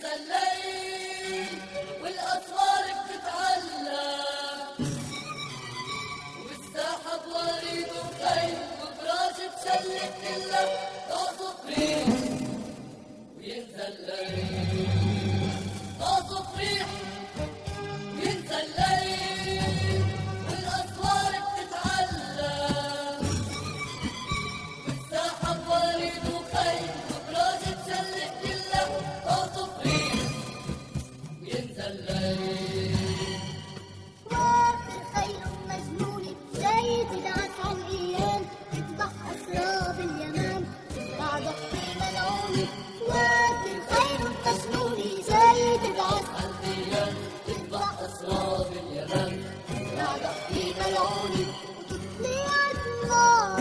ينسى الليل والأسرار بتتعلق والساحة بوريد وخيل وفراش تشلت كلها تعصف ريح وينسى الليل تعصف ريح وينسى الليل والأسرار بتتعلق والساحة بوريد وخيل وفراش تشلت كلها تعصف ريح وينسى الليل خيل مجنون جاي تدعس على الايام تذبح اسراب اليمام بعد في ملعون واكل خيل مجنون جاي تدعس على الايام تذبح اسراب اليمام بعد في ملعون وتطلع النار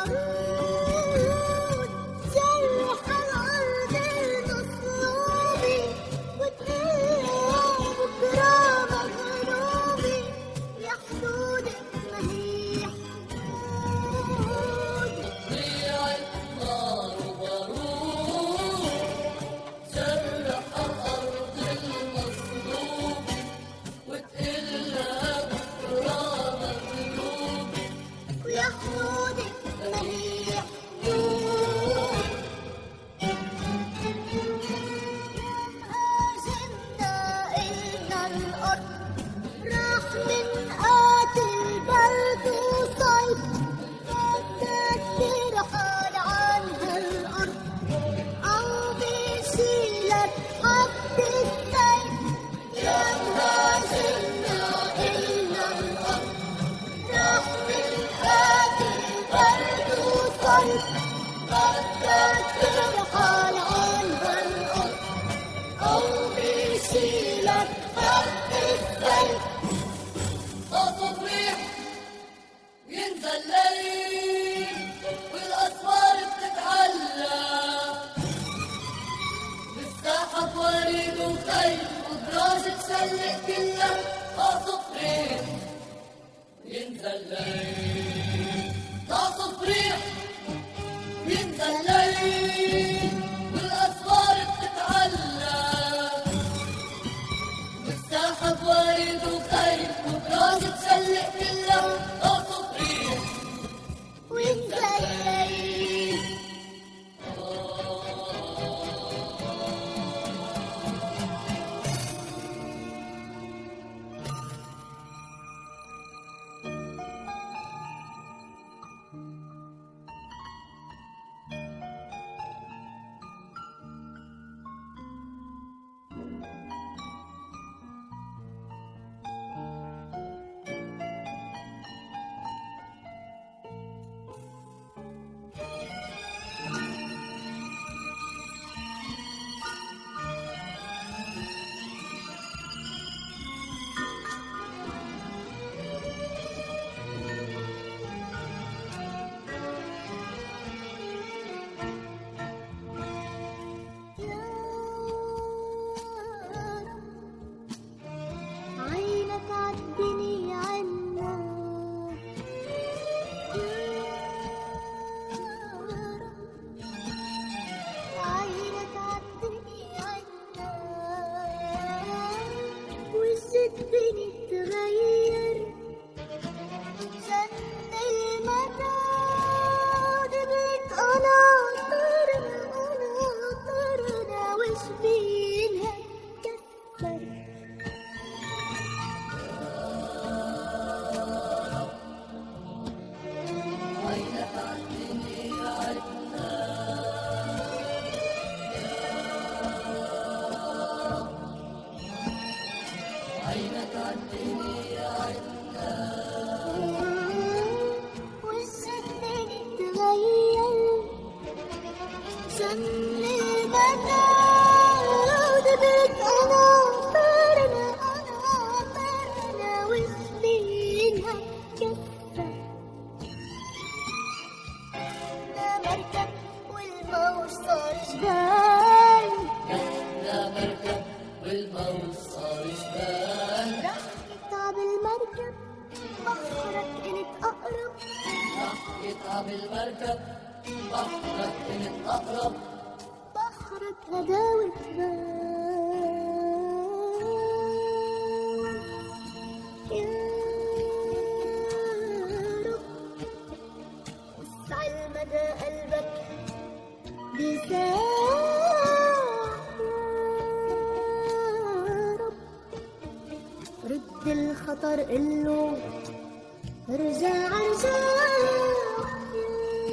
وبارود جرح الارض المصلوبه وتقول بكره مغلوبه يا حدودك ما هي حدود طلعت نار وبارود جرح الأرض المصلوبة وتقلها بكرة مغلوبة ويا حدودك ما هي حدود هاجمنا إلنا الأرض راح من قاتل برد وصيد بدك ترحل عن هالأرض أو بيشيلك حد السيف يا هاجمنا إلنا الأرض راح من قاتل برد وصيد بدك ترحل عن هالأرض أو بيشيلك حد السيف تعصف ريح وينسى الليل والأسوار بتتعلق بالساحة بوريد وخيل وبراش تشلق كلها تعصف ريح وينسى الليل تعصف ريح وينسى الليل والأسوار بتتعلق بالساحة بوريد وخيل وبراش تشلق كلها تعصف ريح وينسى الليل عينك عالدنيا عنا عينك عالدنيا عنا وش الدنيا تغير جن المراد بك أنا طرنا وش بينها كسر عينك عالدنيا عنا عينك عالدنيا عنا وش الدنيا تغير جن المراد بك أنا طرنا وش بينها كسر لا مركب والموج صار جبال لا مركب والموج صار جبال راح يتعب المركب بحرك انت أقرب راح يتعب المركب بحرك كنت أقرب بحرك غداوة بال يا رب وسع المدى قلبك بيساع يا رب رد الخطر قله ارجع ارجع يا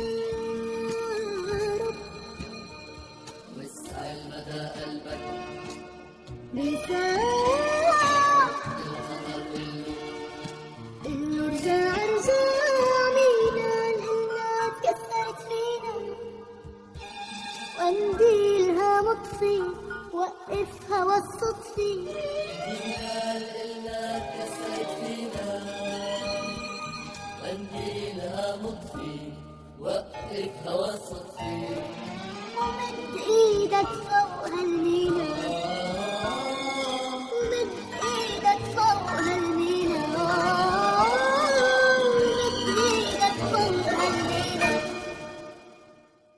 رب وسع المدى قلبك بيساع قله ارجع ارجع مينا الهنا تكسرت فينا وقنديلها مطفي وقفها والصدفي إلا كسرت فينا قنديلها مطفي وقف هوى الصدفي ومد ايدك فوق